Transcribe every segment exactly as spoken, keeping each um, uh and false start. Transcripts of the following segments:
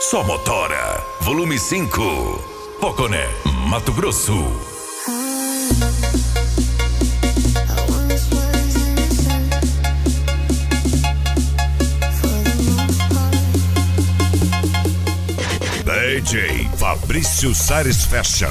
Só Motora, volume cinco, Poconé, Mato Grosso. D J Fabrício Sares Fashion.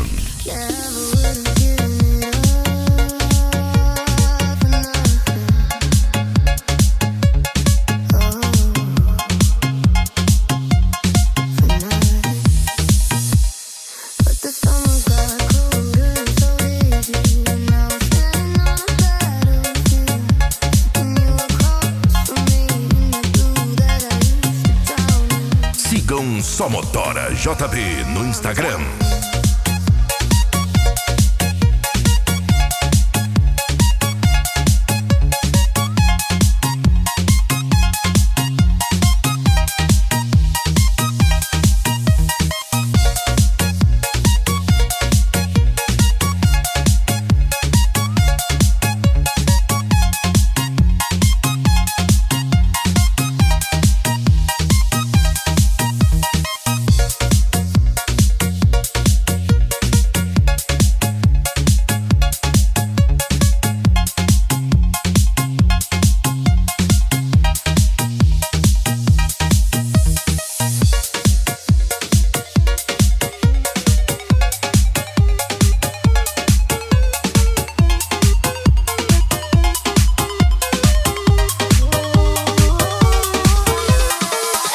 Sigam Só Motora J B no Instagram.